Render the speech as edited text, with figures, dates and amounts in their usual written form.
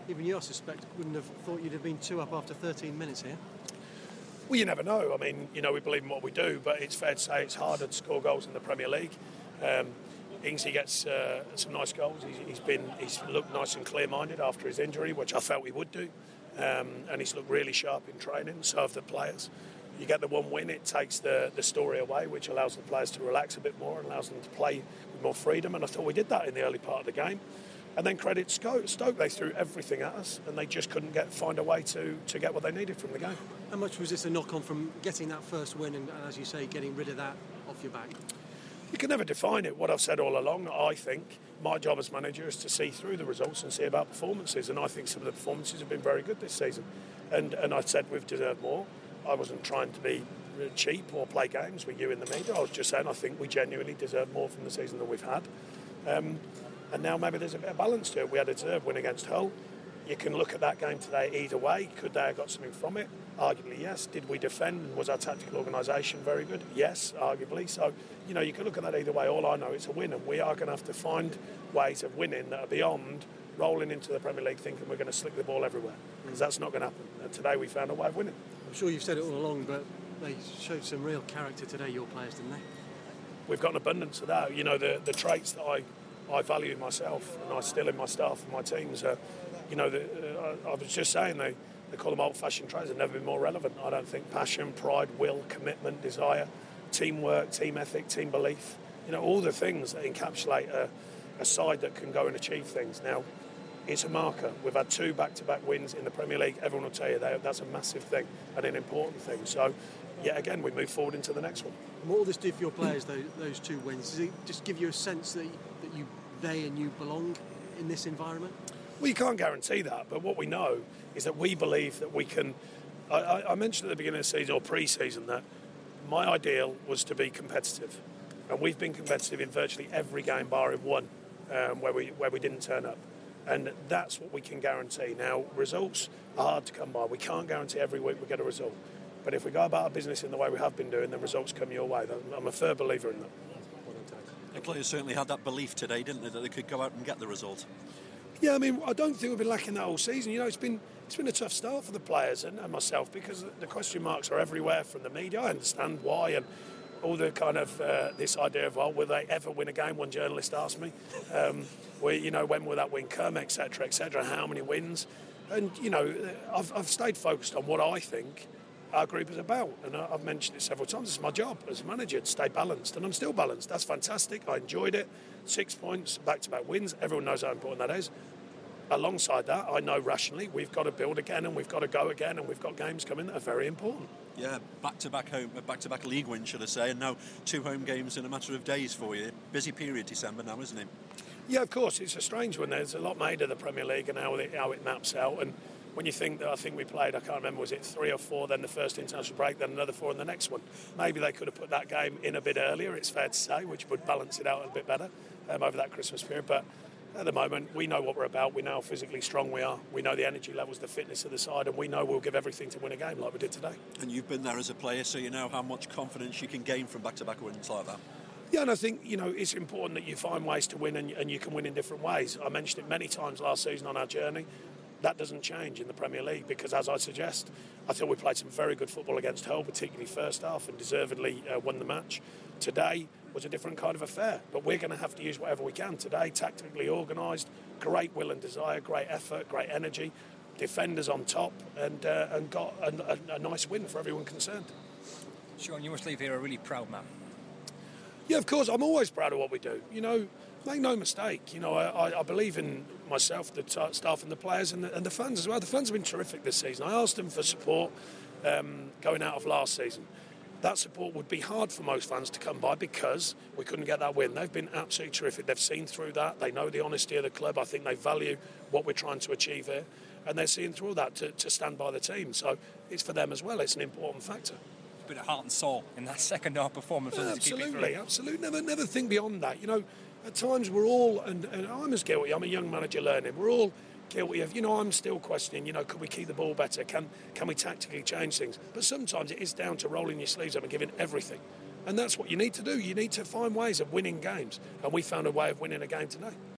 Even you, I suspect, wouldn't have thought you'd have been 2 up after 13 minutes here. Well, you never know. I mean, we believe in what we do, but it's fair to say it's harder to score goals in the Premier League. Ingsley gets some nice goals. He's looked nice and clear-minded after his injury, which I felt he would do, and he's looked really sharp in training. So have the players. You get the one win, it takes the story away, which allows the players to relax a bit more and allows them to play with more freedom. And I thought we did that in the early part of the game. And then credit Stoke. They threw everything at us, and they just couldn't find a way to get what they needed from the game. How much was this a knock-on from getting that first win and, as you say, getting rid of that off your back? You can never define it. What I've said all along, I think my job as manager is to see through the results and see about performances, and I think some of the performances have been very good this season. And I said we've deserved more. I wasn't trying to be cheap or play games with you in the media. I was just saying I think we genuinely deserve more from the season than we've had. And now maybe there's a bit of balance to it. We had a deserved win against Hull. You can look at that game today either way. Could they have got something from it? Arguably, yes. Did we defend? Was our tactical organisation very good? Yes, arguably. So, you can look at that either way. All I know is a win, and we are going to have to find ways of winning that are beyond rolling into the Premier League thinking we're going to slick the ball everywhere, because that's not going to happen. And today we found a way of winning. I'm sure you've said it all along, but they showed some real character today, your players, didn't they? We've got an abundance of that. The traits that I value in myself and I still in my staff and my teams. I was just saying they call them old-fashioned traits. They've never been more relevant. I don't think passion, pride, will, commitment, desire, teamwork, team ethic, team belief. All the things that encapsulate a side that can go and achieve things. Now, it's a marker. We've had 2 back-to-back wins in the Premier League. Everyone will tell you that's a massive thing and an important thing. So, yet again, we move forward into the next one. And what will this do for your players, those 2 wins? Does it just give you a sense that they and you belong in this environment? Well, you can't guarantee that, but what we know is that we believe that we can. I mentioned at the beginning of the season or pre-season that my ideal was to be competitive, and we've been competitive in virtually every game barring one where we didn't turn up, and that's what we can guarantee. Now, results are hard to come by. We can't guarantee every week we get a result, but if we go about our business in the way we have been doing, then results come your way. I'm a firm believer in that. The players certainly had that belief today, didn't they, that they could go out and get the result? Yeah, I mean, I don't think we've been lacking that all season. It's been a tough start for the players and myself, because the question marks are everywhere from the media. I understand why, and all the kind of this idea of, will they ever win a game? One journalist asked me, when will that win come, etc., etc. How many wins? And I've stayed focused on what I think our group is about, and I've mentioned it several times. It's my job as a manager to stay balanced, and I'm still balanced. That's fantastic. I enjoyed it. 6 points, back-to-back wins. Everyone knows how important that is. Alongside that, I know rationally we've got to build again, and we've got to go again, and we've got games coming that are very important. Yeah, back-to-back league wins, should I say, and now 2 home games in a matter of days for you. Busy period, December now, isn't it? Yeah, of course. It's a strange one. There's a lot made of the Premier League and how it maps out, and when you think that, I think we played, I can't remember, was it 3 or 4, then the first international break, then another 4 in the next one. Maybe they could have put that game in a bit earlier, it's fair to say, which would balance it out a bit better over that Christmas period. But at the moment, we know what we're about. We know how physically strong we are. We know the energy levels, the fitness of the side, and we know we'll give everything to win a game like we did today. And you've been there as a player, so you know how much confidence you can gain from back-to-back wins like that. Yeah, and I think, it's important that you find ways to win and you can win in different ways. I mentioned it many times last season on our journey. That doesn't change in the Premier League because, as I suggest, I thought we played some very good football against Hull, particularly first half, and deservedly won the match. Today was a different kind of affair, but we're going to have to use whatever we can today, tactically organised, great will and desire, great effort, great energy, defenders on top, and got a nice win for everyone concerned. Sean, you must leave here a really proud man. Yeah, of course, I'm always proud of what we do. Make no mistake, I believe in myself, the staff and the players and the fans as well. The fans have been terrific this season. I asked them for support going out of last season. That support would be hard for most fans to come by because we couldn't get that win. They've been absolutely terrific. They've seen through that. They know the honesty of the club. I think they value what we're trying to achieve here. And they're seeing through that to stand by the team. So it's for them as well. It's an important factor. A bit of heart and soul in that second half performance. Absolutely. Never think beyond that. At times we're all, and I'm as guilty, I'm a young manager learning, we're all guilty of, I'm still questioning, could we keep the ball better? Can we tactically change things? But sometimes it is down to rolling your sleeves up and giving everything. And that's what you need to do. You need to find ways of winning games. And we found a way of winning a game today.